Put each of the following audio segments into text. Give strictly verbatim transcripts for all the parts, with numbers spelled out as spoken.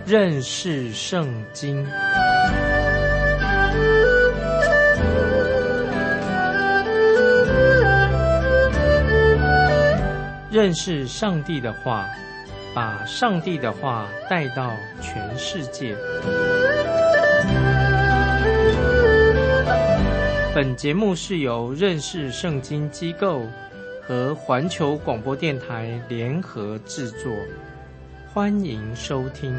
认识圣经。认识上帝的话，把上帝的话带到全世界。本节目是由认识圣经机构和环球广播电台联合制作，欢迎收听。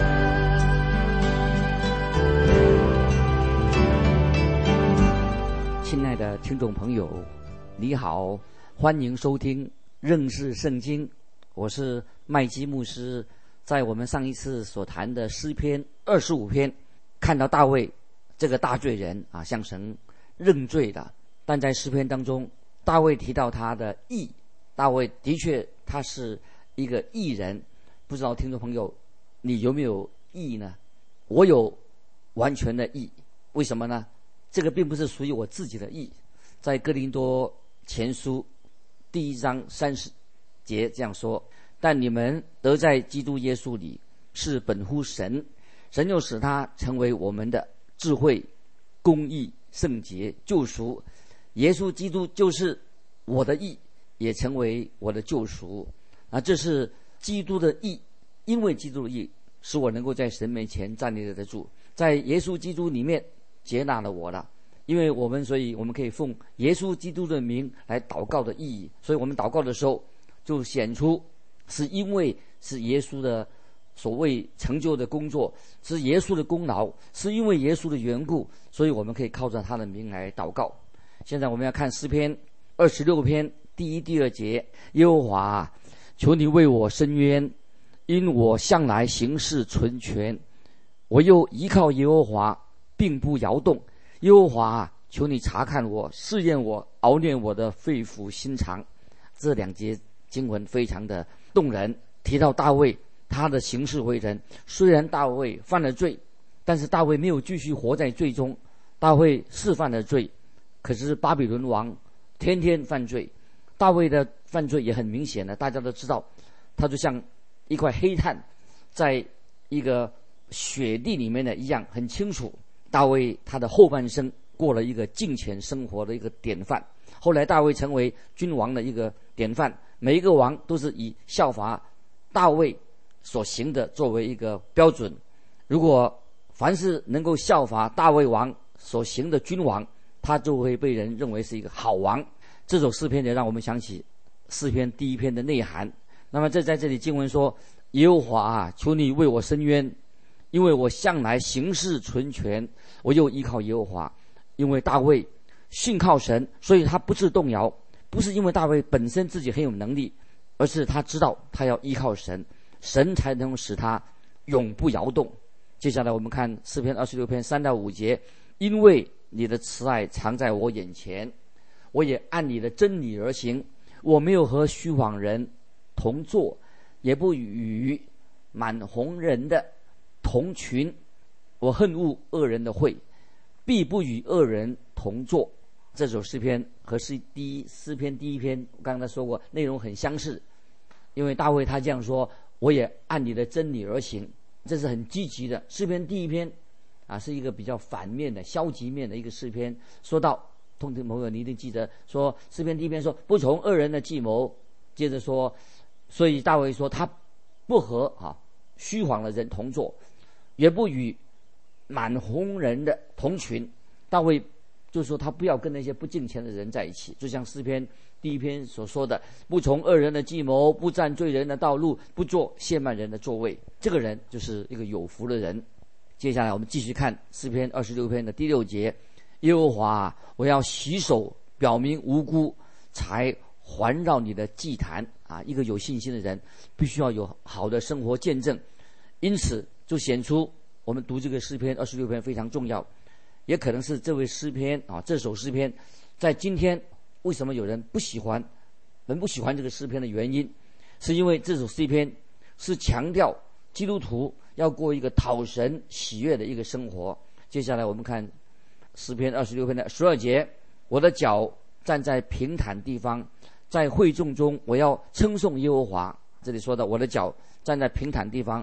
亲爱的听众朋友，你好，欢迎收听认识圣经，我是麦基牧师。在我们上一次所谈的诗篇二十五篇，看到大卫这个大罪人啊，向神认罪的。但在诗篇当中，大卫提到他的义，大卫的确他是一个义人。不知道听众朋友你有没有义呢？我有完全的义。为什么呢？这个并不是属于我自己的义。在哥林多前书第一章三十节这样说：但你们得在基督耶稣里是本乎神，神又使他成为我们的智慧、公义、圣洁、救赎。耶稣基督就是我的义，也成为我的救赎啊！这是基督的义，因为基督的义使我能够在神面前站立得住，在耶稣基督里面接纳了我了。因为我们，所以我们可以奉耶稣基督的名来祷告的意义。所以我们祷告的时候，就显出是因为是耶稣的所谓成就的工作，是耶稣的功劳，是因为耶稣的缘故，所以我们可以靠着他的名来祷告。现在我们要看诗篇二十六篇第一、第二节：耶和华，求你为我伸冤，因我向来行事纯全，我又依靠耶和华，并不摇动。耶和华，求你查看我，试验我，熬炼我的肺腑心肠。这两节经文非常的动人，提到大卫他的行事为人。虽然大卫犯了罪，但是大卫没有继续活在罪中。大卫是犯了罪，可是巴比伦王天天犯罪。大卫的犯罪也很明显的，大家都知道，他就像一块黑炭在一个雪地里面的一样，很清楚。大卫他的后半生过了一个敬虔生活的一个典范，后来大卫成为君王的一个典范，每一个王都是以效法大卫所行的作为一个标准。如果凡是能够效法大卫王所行的君王，他就会被人认为是一个好王。这首诗篇也让我们想起诗篇第一篇的内涵。那么这在这里经文说：耶和华啊，求你为我伸冤，因为我向来行事纯全，我又依靠耶和华。因为大卫信靠神，所以他不致动摇。不是因为大卫本身自己很有能力，而是他知道他要依靠神，神才能使他永不摇动。接下来我们看诗篇二十六篇三到五节：因为你的慈爱常在我眼前，我也按你的真理而行。我没有和虚谎人同坐，也不与满红人的同群。我恨恶恶人的会，必不与恶人同坐。这首诗篇和诗第一诗篇第一篇我刚才说过，内容很相似。因为大卫他这样说：我也按你的真理而行，这是很积极的。诗篇第一篇啊，是一个比较反面的消极面的一个诗篇。说到同听朋友你一定记得说，诗篇第一篇说不从恶人的计谋，接着说，所以大卫说他不和啊虚谎的人同坐，也不与满红人的同群。大卫就说他不要跟那些不敬虔的人在一起，就像诗篇第一篇所说的：不从恶人的计谋，不占罪人的道路，不坐亵慢人的座位。这个人就是一个有福的人。接下来我们继续看诗篇二十六篇的第六节：耶和华，我要洗手表明无辜，才环绕你的祭坛啊！一个有信心的人必须要有好的生活见证，因此就显出我们读这个诗篇二十六篇非常重要。也可能是这位诗篇啊，这首诗篇在今天为什么有人不喜欢人不喜欢这个诗篇的原因，是因为这首诗篇是强调基督徒要过一个讨神喜悦的一个生活。接下来我们看诗篇二十六篇的十二节：我的脚站在平坦地方，在会众中我要称颂耶和华。这里说到我的脚站在平坦地方，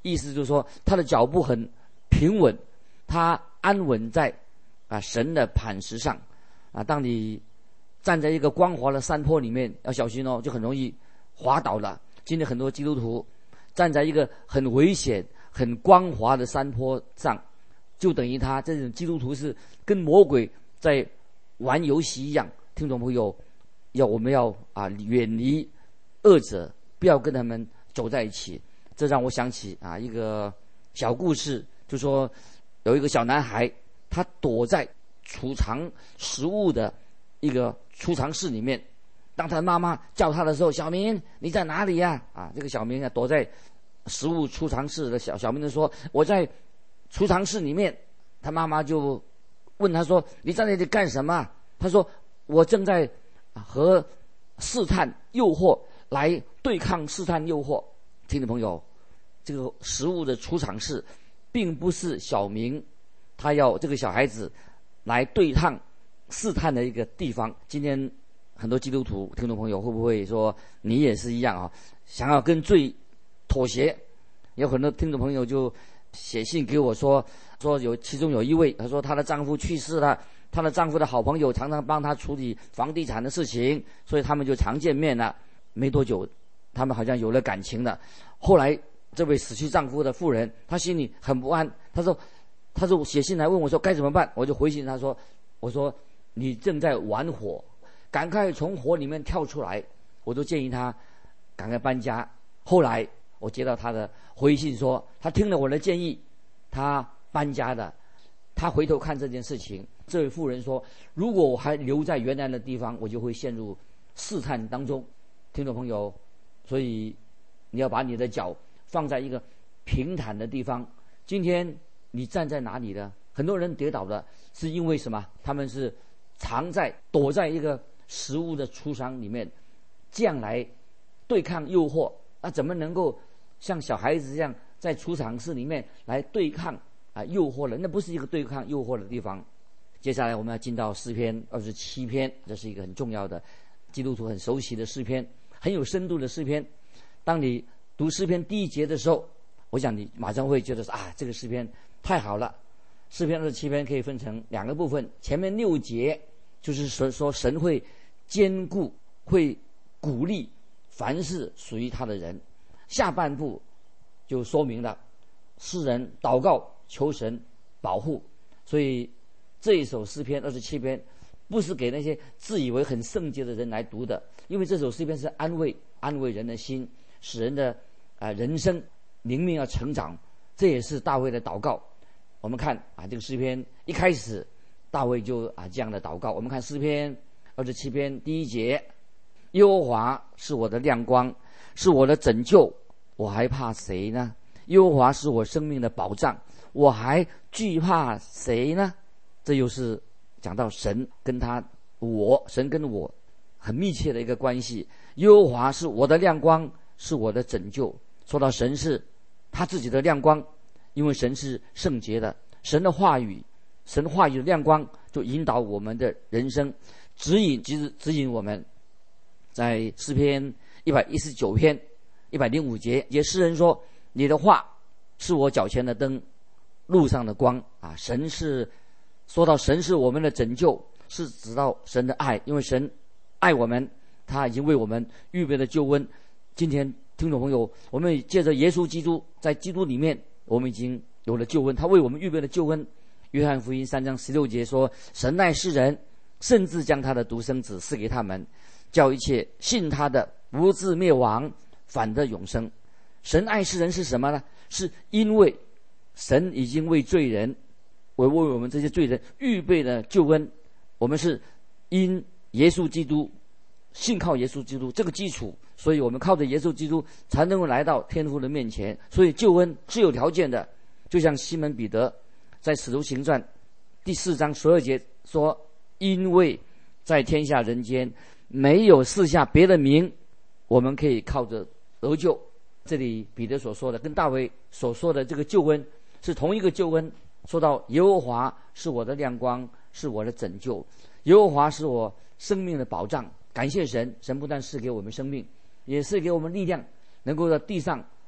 意思就是说他的脚步很平稳，他安稳在啊神的磐石上啊。当你站在一个光滑的山坡里面，要小心哦，就很容易滑倒了。今天很多基督徒站在一个很危险、很光滑的山坡上，就等于他这种基督徒是跟魔鬼在玩游戏一样。听众朋友，要我们要啊远离恶者，不要跟他们走在一起。这让我想起啊一个小故事，就说有一个小男孩，他躲在储藏食物的一个储藏室里面。当他妈妈叫他的时候，小明你在哪里呀？啊，这个小明啊躲在食物储藏室的小小明就说我在储藏室里面。他妈妈就问他说你在那里干什么？他说我正在和试探诱惑来对抗试探诱惑。听众朋友，这个食物的储藏室并不是小明他要这个小孩子来对抗试探的一个地方。今天很多基督徒听众朋友会不会说你也是一样啊？想要跟罪妥协？有很多听众朋友就写信给我说，说有其中有一位，他说她的丈夫去世了，她的丈夫的好朋友常常帮她处理房地产的事情，所以他们就常见面了。没多久，他们好像有了感情了。后来这位死去丈夫的妇人，她心里很不安，她说，她说写信来问我说该怎么办。我就回信她说，我说你正在玩火，赶快从火里面跳出来。我都建议她赶快搬家。后来我接到她的回信说，她听了我的建议，她搬家的。她回头看这件事情，这位妇人说，如果我还留在原来的地方，我就会陷入试探当中。听众朋友，所以你要把你的脚放在一个平坦的地方。今天你站在哪里呢？很多人跌倒的是因为什么？他们是藏在躲在一个食物的储藏里面，这样来对抗诱惑。那怎么能够像小孩子一样在储藏室里面来对抗啊诱惑了？那不是一个对抗诱惑的地方。接下来我们要进到诗篇二十七篇，这是一个很重要的基督徒很熟悉的诗篇，很有深度的诗篇。当你读诗篇第一节的时候，我想你马上会觉得说啊，这个诗篇太好了。诗篇二十七篇可以分成两个部分，前面六节就是说说神会坚固、会鼓励凡是属于他的人，下半部就说明了诗人祷告求神保护。所以这一首诗篇二十七篇不是给那些自以为很圣洁的人来读的，因为这首诗篇是安慰安慰人的心，使人的啊、呃、人生灵命要成长。这也是大卫的祷告。我们看啊，这个诗篇一开始大卫就啊这样的祷告。我们看诗篇二十七篇第一节，耶和华是我的亮光，是我的拯救，我还怕谁呢？耶和华是我生命的保障，我还惧怕谁呢？这又是讲到神跟他我神跟我很密切的一个关系。耶和华是我的亮光，是我的拯救。说到神是他自己的亮光，因为神是圣洁的，神的话语神话语的亮光就引导我们的人生，指引指指引我们。在诗篇一百一十九篇一百零五节，也诗人说，你的话是我脚前的灯，路上的光啊。神是说到神是我们的拯救，是指到神的爱，因为神爱我们，他已经为我们预备了救恩。今天听众朋友，我们借着耶稣基督，在基督里面我们已经有了救恩，他为我们预备了救恩。约翰福音三章十六节说，神爱世人，甚至将他的独生子赐给他们，叫一切信他的不至灭亡，反得永生。神爱世人是什么呢？是因为神已经为罪人为为我们这些罪人预备了救恩。我们是因耶稣基督信靠耶稣基督这个基础，所以我们靠着耶稣基督才能够来到天父的面前。所以救恩是有条件的，就像西门彼得在使徒行传第四章十二节说，因为在天下人间没有赐下别的名，我们可以靠着得救。这里彼得所说的跟大卫所说的这个救恩是同一个救恩。说到耶和华是我的亮光，是我的拯救，耶和华是我生命的保障。感谢神，神不但是给我们生命，也是给我们力量，能够在地上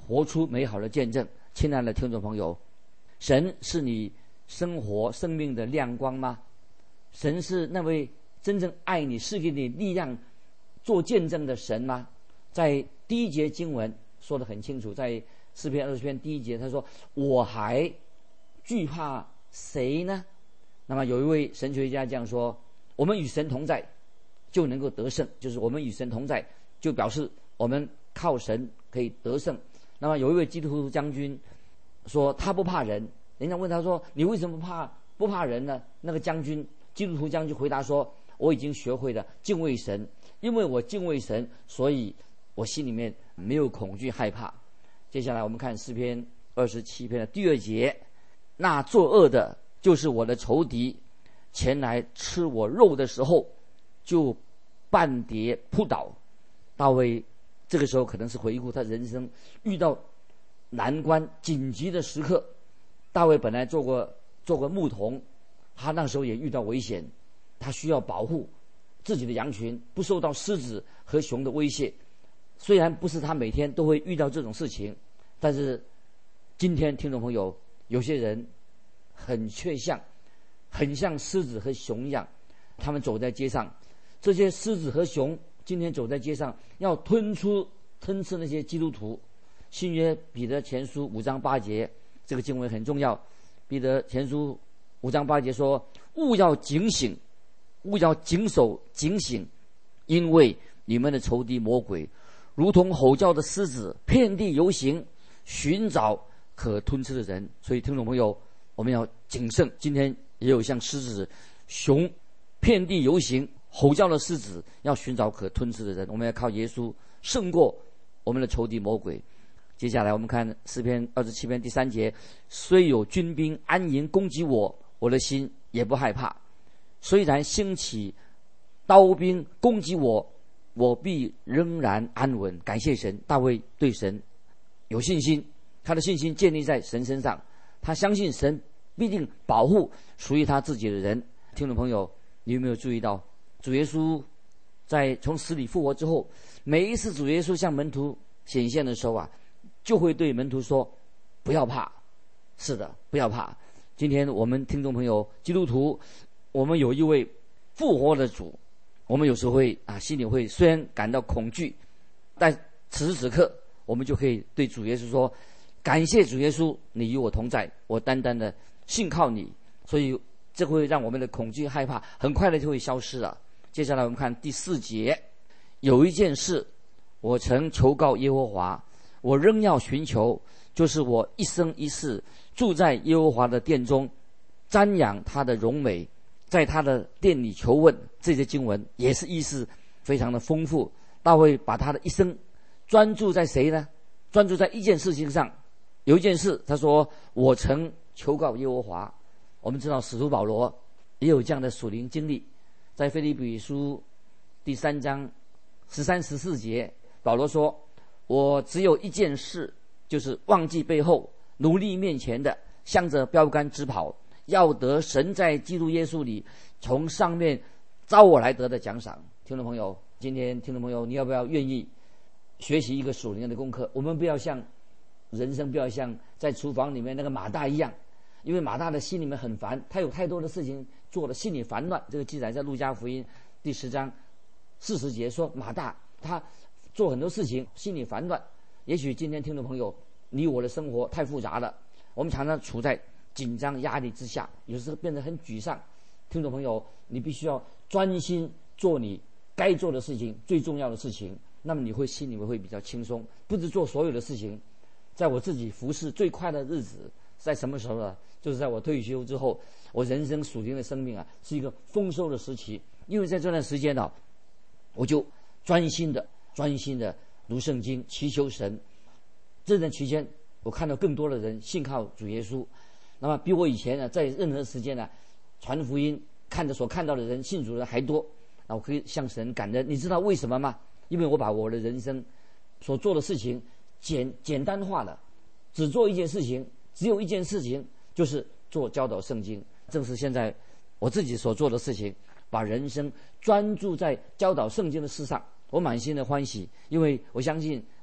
活出美好的见证。亲爱的听众朋友，神是你生活生命的亮光吗？神是那位真正爱你、是给你力量做见证的神吗？在第一节经文说得很清楚，在诗篇二十篇第一节，他说：“我还惧怕谁呢？”那么有一位神学家这样说：“我们与神同在，就能够得胜。”就是我们与神同在，就表示我们靠神可以得胜。那么有一位基督徒将军说他不怕人，人家问他说：“你为什么不怕不怕人呢？”那个将军基督徒将军回答说：“我已经学会了敬畏神，因为我敬畏神，所以我心里面没有恐惧害怕。”接下来我们看诗篇二十七篇的第二节：“那作恶的就是我的仇敌，前来吃我肉的时候，就半跌扑倒。”大卫这个时候可能是回顾他人生遇到难关紧急的时刻。大卫本来做过做过牧童，他那时候也遇到危险，他需要保护自己的羊群不受到狮子和熊的威胁。虽然不是他每天都会遇到这种事情，但是今天听众朋友，有些人很却像很像狮子和熊一样，他们走在街上，这些狮子和熊今天走在街上要吞出吞吃那些基督徒。新约彼得前书五章八节，这个经文很重要。彼得前书五章八节说：“务要警醒，务要谨守警醒，因为你们的仇敌魔鬼如同吼叫的狮子，遍地游行，寻找可吞吃的人。”所以听众朋友，我们要谨慎。今天也有像狮子熊遍地游行吼叫的狮子，要寻找可吞吃的人。我们要靠耶稣胜过我们的仇敌魔鬼。接下来我们看诗篇二十七篇第三节：“虽有军兵安营攻击我，我的心也不害怕；虽然兴起刀兵攻击我，我必仍然安稳。”感谢神，大卫对神有信心，他的信心建立在神身上，他相信神必定保护属于他自己的人。听众朋友，你有没有注意到，主耶稣在从死里复活之后，每一次主耶稣向门徒显现的时候啊，就会对门徒说：“不要怕。”是的，不要怕。今天我们听众朋友基督徒，我们有一位复活的主，我们有时候会啊心里会虽然感到恐惧，但此时此刻我们就可以对主耶稣说：“感谢主耶稣，你与我同在，我单单的信靠你。”所以这会让我们的恐惧害怕很快的就会消失了。接下来我们看第四节：“有一件事我曾求告耶和华，我仍要寻求，就是我一生一世住在耶和华的殿中，瞻仰他的荣美，在他的殿里求问。”这些经文也是意思非常的丰富。大卫把他的一生专注在谁呢？专注在一件事情上。有一件事他说：“我曾求告耶和华。”我们知道使徒保罗也有这样的属灵经历，在腓立比书第三章十三十四节，保罗说：“我只有一件事，就是忘记背后，努力面前的，向着标杆直跑，要得神在基督耶稣里从上面招我来得的奖赏。”听众朋友，今天听众朋友，你要不要愿意学习一个属灵的功课？我们不要像人生不要像在厨房里面那个马大一样，因为马大的心里面很烦，他有太多的事情做了，心里烦乱。这个记载在路加福音第十章四十节，说马大他做很多事情心里烦乱。也许今天听众朋友，你我的生活太复杂了，我们常常处在紧张压力之下，有时候变得很沮丧。听众朋友，你必须要专心做你该做的事情，最重要的事情，那么你会心里面会比较轻松。不是做所有的事情。在我自己服侍最快的日子在什么时候呢？就是在我退休之后，我人生属灵的生命啊是一个丰收的时期。因为在这段时间呢、啊，我就专心的专心的读圣经，祈求神。这段期间我看到更多的人信靠主耶稣，那么比我以前呢在任何时间呢传福音看着所看到的人信主的人还多。那我可以向神感恩。你知道为什么吗？因为我把我的人生所做的事情简简单化了，只做一件事情，只有一件事情，就是做教导圣经。正是现在我自己所做的事情，把人生专注在教导圣经的事上，我满心的欢喜。因为我相信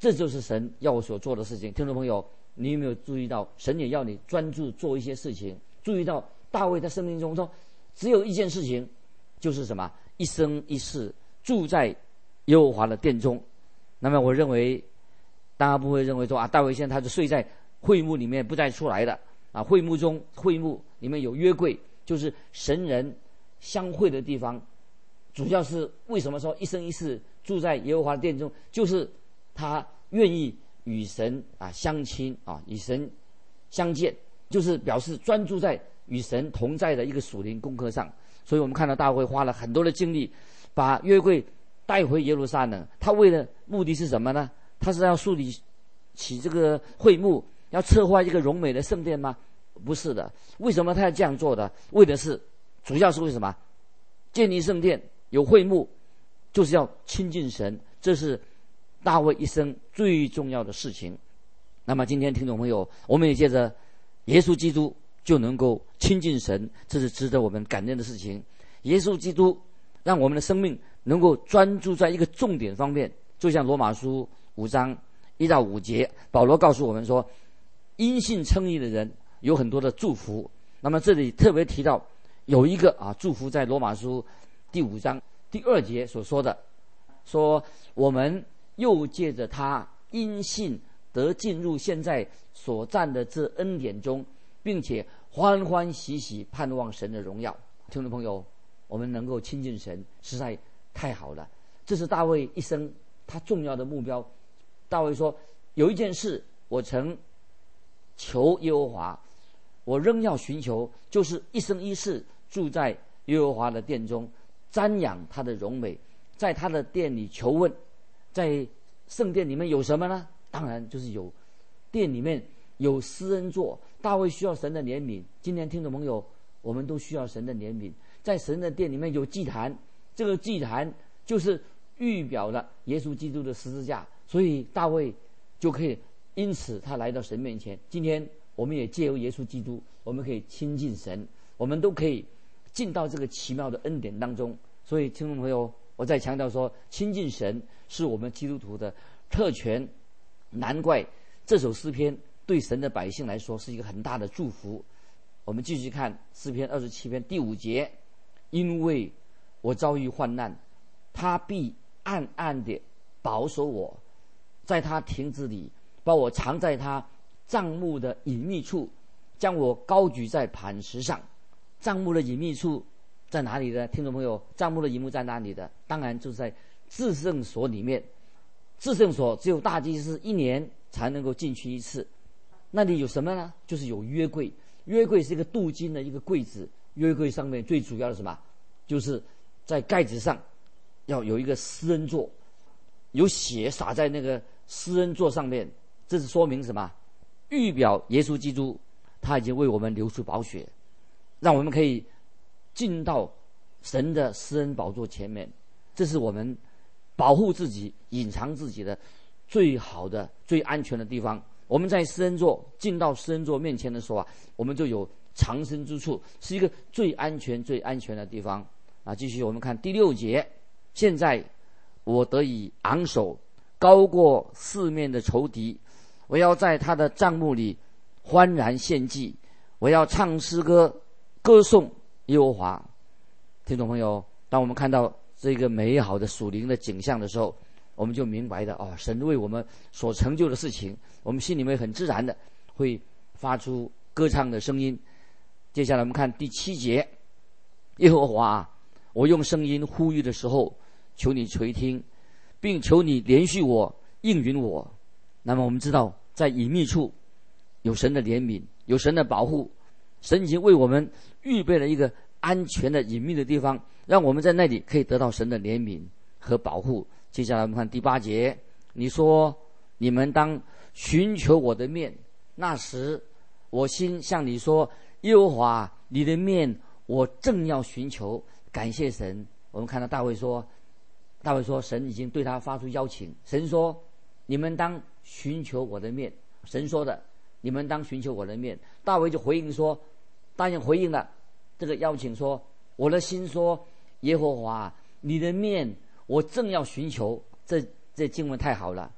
这就是神要我所做的事情。听众朋友，你有没有注意到，神也要你专注做一些事情？注意到大卫在生命中说，只有一件事情，就是什么？一生一世住在耶和华的殿中。那么我认为，大家不会认为说啊，大卫现在他就睡在会幕里面不再出来的啊。会幕中，会幕里面有约柜，就是神人相会的地方。主要是为什么说一生一世住在耶和华的殿中，就是他愿意与神啊相亲啊，与神相见，就是表示专注在与神同在的一个属灵功课上。所以我们看到大卫花了很多的精力，把约柜带回耶路撒冷。他为了目的是什么呢？他是要树立起这个会幕，要策划一个荣美的圣殿吗？不是的。为什么他要这样做的？为的是，主要是为什么？建立圣殿，有会幕，就是要亲近神，这是大卫一生最重要的事情。那么今天听众朋友，我们也借着耶稣基督就能够亲近神，这是值得我们感恩的事情。耶稣基督让我们的生命能够专注在一个重点方面，就像罗马书五章一到五节，保罗告诉我们说，因信称义的人有很多的祝福。那么这里特别提到有一个啊祝福，在罗马书第五章第二节所说的，说我们又借着他因信得进入现在所占的这恩典中，并且欢欢喜喜盼望神的荣耀。听众朋友，我们能够亲近神实在太好了，这是大卫一生他重要的目标。大卫说，有一件事我曾求耶和华，我仍要寻求，就是一生一世住在耶和华的殿中，瞻仰他的荣美，在他的殿里求问。在圣殿里面有什么呢？当然就是有殿里面有施恩座。大卫需要神的怜悯，今天听众朋友，我们都需要神的怜悯。在神的殿里面有祭坛，这个祭坛就是预表了耶稣基督的十字架，所以大卫就可以因此他来到神面前。今天我们也借由耶稣基督，我们可以亲近神，我们都可以进到这个奇妙的恩典当中。所以听众朋友，我再强调说，亲近神是我们基督徒的特权。难怪这首诗篇对神的百姓来说是一个很大的祝福。我们继续看诗篇二十七篇第五节，因为我遭遇患难，他必暗暗地保守我，在他亭子里把我藏在他帐幕的隐秘处，将我高举在磐石上。帐幕的隐秘处在哪里呢？听众朋友，帐幕的隐秘在哪里的？当然就是在至圣所里面。至圣所只有大祭司一年才能够进去一次。那里有什么呢？就是有约柜。约柜是一个镀金的一个柜子，约柜上面最主要的是什么？就是在盖子上要有一个施恩座，有血洒在那个施恩座上面。这是说明什么？预表耶稣基督他已经为我们流出宝血，让我们可以进到神的施恩宝座前面。这是我们保护自己、隐藏自己的最好的、最安全的地方。我们在施恩座进到施恩座面前的时候啊，我们就有藏身之处，是一个最安全、最安全的地方啊。继续我们看第六节，现在我得以昂首，高过四面的仇敌，我要在他的帐幕里欢然献祭，我要唱诗歌，歌颂耶和华。听众朋友，当我们看到这个美好的属灵的景象的时候，我们就明白的哦，神为我们所成就的事情，我们心里面很自然的会发出歌唱的声音。接下来我们看第七节，耶和华啊，我用声音呼吁的时候，求你垂听，并求你连续我，应允我。那么我们知道，在隐秘处有神的怜悯，有神的保护，神已经为我们预备了一个安全的隐秘的地方，让我们在那里可以得到神的怜悯和保护。接下来我们看第八节，你说你们当寻求我的面，那时我心向你说，耶和华你的面我正要寻求。感谢神。我们看到大卫说，大卫说神已经对他发出邀请，神说你们当寻求我的面，神说的你们当寻求我的面。大卫就回应说，答应回应了这个邀请，说我的心说，耶和华你的面我正要寻求。这这经文太好了。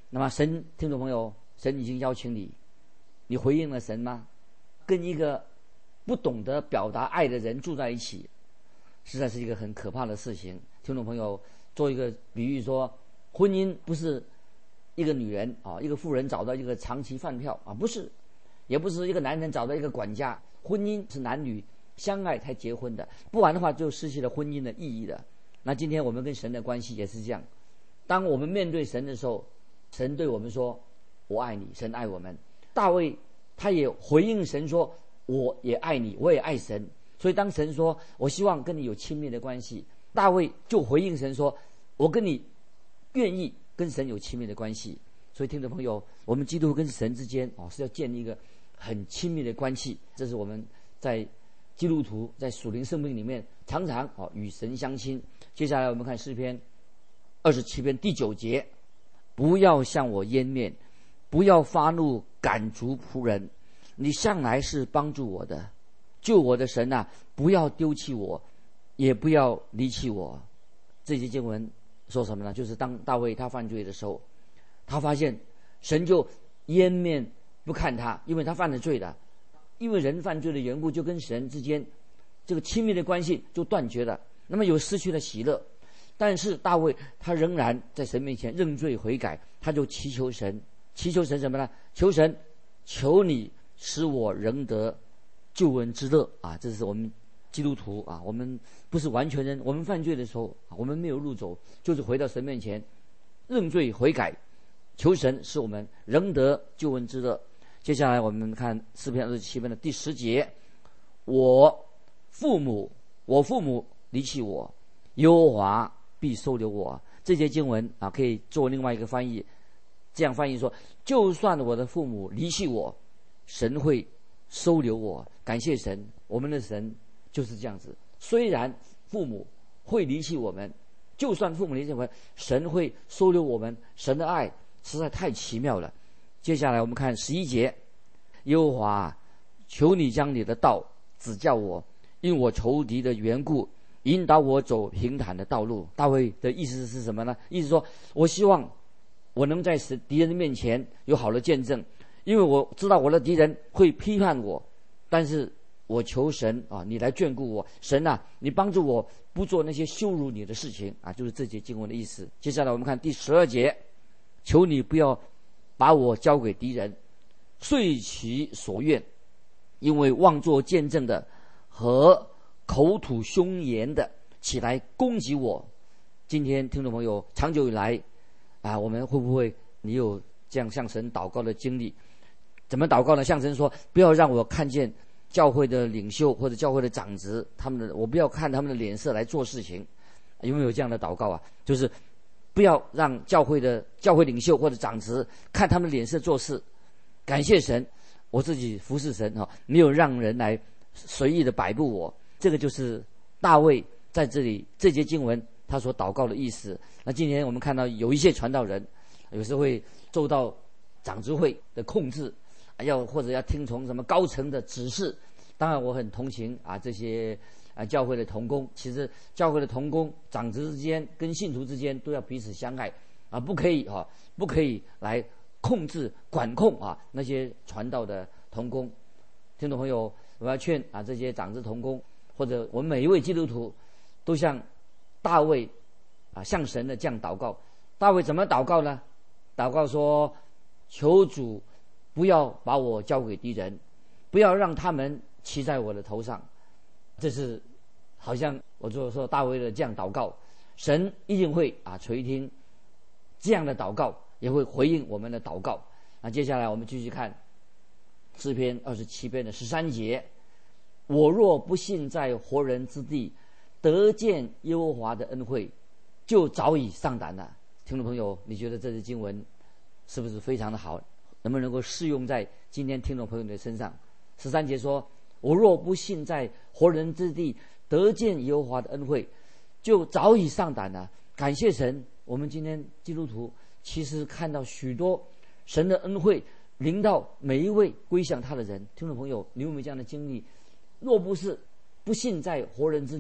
那么神，听众朋友，神已经邀请你，你回应了神吗？跟一个不懂得表达爱的人住在一起，实在是一个很可怕的事情。听众朋友，做一个比喻说，婚姻不是一个女人啊，一个妇人找到一个长期饭票啊，不是，也不是一个男人找到一个管家。婚姻是男女相爱才结婚的，不然的话就失去了婚姻的意义了。那今天我们跟神的关系也是这样，当我们面对神的时候，神对我们说我爱你，神爱我们。大卫他也回应神说我也爱你，我也爱神。所以当神说我希望跟你有亲密的关系，大卫就回应神说我跟你愿意跟神有亲密的关系。所以听众朋友，我们基督徒跟神之间哦是要建立一个很亲密的关系，这是我们在基督徒在属灵生命里面常常哦与神相亲。接下来我们看诗篇二十七篇第九节，不要向我湮灭，不要发怒赶逐仆人，你向来是帮助我的，救我的神啊，不要丢弃我，也不要离弃我。这节经文说什么呢？就是当大卫他犯罪的时候，他发现神就湮灭不看他，因为他犯了罪的，因为人犯罪的缘故，就跟神之间这个亲密的关系就断绝了，那么有失去了喜乐。但是大卫他仍然在神面前认罪悔改，他就祈求神，祈求神什么呢？求神，求你使我仍得救恩之乐啊！这是我们基督徒啊，我们不是完全人，我们犯罪的时候，我们没有路走，就是回到神面前认罪悔改，求神使我们仍得救恩之乐。接下来我们看诗篇二十七篇的第十节，我父母我父母离弃我，耶和华必收留我。这节经文啊，可以做另外一个翻译，这样翻译说，就算我的父母离弃我，神会收留我。感谢神，我们的神就是这样子，虽然父母会离弃我们，就算父母离弃我们，神会收留我们。神的爱实在太奇妙了。接下来我们看十一节，耶和华，求你将你的道指教我，因我仇敌的缘故，引导我走平坦的道路。大卫的意思是什么呢？意思说，我希望我能在敌人的面前有好的见证，因为我知道我的敌人会批判我，但是我求神啊，你来眷顾我。神啊，你帮助我不做那些羞辱你的事情啊，就是这节经文的意思。接下来我们看第十二节，求你不要把我交给敌人，遂其所愿，因为妄作见证的和口吐凶言的起来攻击我。今天听众朋友，长久以来啊，我们会不会你有这样向神祷告的经历？怎么祷告呢？向神说，不要让我看见教会的领袖或者教会的长子，他们的我不要看他们的脸色来做事情。有没有这样的祷告啊？就是不要让教会的教会领袖或者长子看他们的脸色做事。感谢神，我自己服侍神啊，没有让人来随意的摆布我。这个就是大卫在这里这节经文他所祷告的意思。那今天我们看到有一些传道人，有时会受到长执会的控制，要或者要听从什么高层的指示。当然我很同情啊这些啊教会的同工，其实教会的同工长子之间跟信徒之间都要彼此相爱啊，不可以啊不可以来控制管控啊那些传道的同工。听众朋友，我要劝啊这些长子同工，或者我们每一位基督徒，都像大卫啊向神的这样祷告。大卫怎么祷告呢？祷告说，求主不要把我交给敌人，不要让他们骑在我的头上。这是好像我就说大卫的这样祷告，神一定会啊垂听这样的祷告，也会回应我们的祷告。那接下来我们继续看诗篇二十七篇的十三节，我若不信在活人之地得见耶和华的恩惠，就早已丧胆了。听众朋友，你觉得这些经文是不是非常的好？能不能够适用在今天听众朋友的身上？十三节说，我若不信在活人之地得见耶和华的恩惠，就早已丧胆了。感谢神，我们今天基督徒其实看到许多神的恩惠临到每一位归向他的人。听众朋友，你有没有这样的经历？若不是不信在活人之地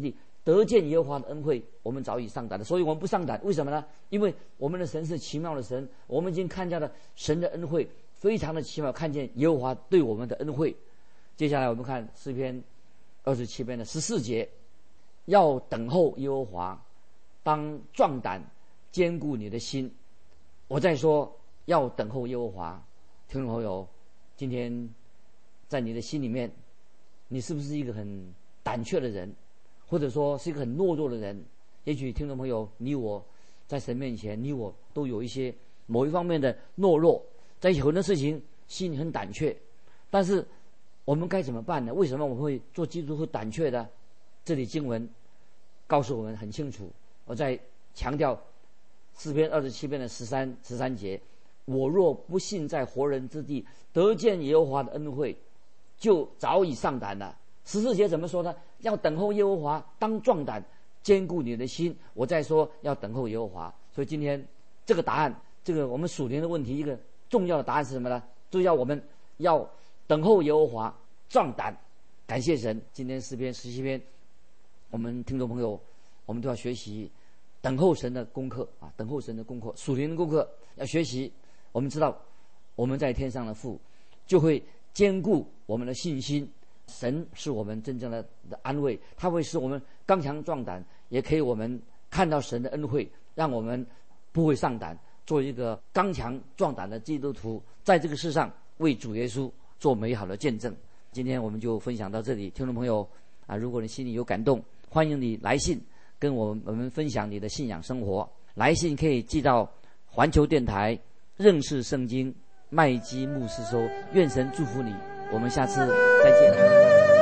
得见耶和华的恩惠，我们早已上胆了。所以我们不上胆，为什么呢？因为我们的神是奇妙的神，我们已经看见了神的恩惠，非常的奇妙，看见耶和华对我们的恩惠。接下来我们看诗篇二十七篇的十四节，要等候耶和华，当壮胆，坚固你的心。我再说，要等候耶和华。听众朋友，今天在你的心里面，你是不是一个很胆怯的人，或者说是一个很懦弱的人？也许听众朋友，你我在神面前，你我都有一些某一方面的懦弱，在很多事情心里很胆怯。但是我们该怎么办呢？为什么我们会做基督徒会胆怯的？这里经文告诉我们很清楚，我在强调诗篇二十七篇的十三十三节，我若不信在活人之地得见耶和华的恩惠，就早已上胆了。十四节怎么说呢？要等候耶和华，当壮胆，坚固你的心。我再说，要等候耶和华。所以今天这个答案，这个我们属灵的问题，一个重要的答案是什么呢？就要我们要等候耶和华，壮胆。感谢神，今天诗篇十七篇，我们听众朋友，我们都要学习等候神的功课啊，等候神的功课，属灵的功课要学习。我们知道我们在天上的父就会坚固我们的信心，神是我们真正的的安慰，他会使我们刚强壮胆，也可以我们看到神的恩惠，让我们不会上胆，做一个刚强壮胆的基督徒，在这个世上为主耶稣做美好的见证。今天我们就分享到这里，听众朋友啊，如果你心里有感动，欢迎你来信跟我们我们分享你的信仰生活。来信可以寄到环球电台认识圣经麦基牧师收。愿神祝福你，我们下次再见。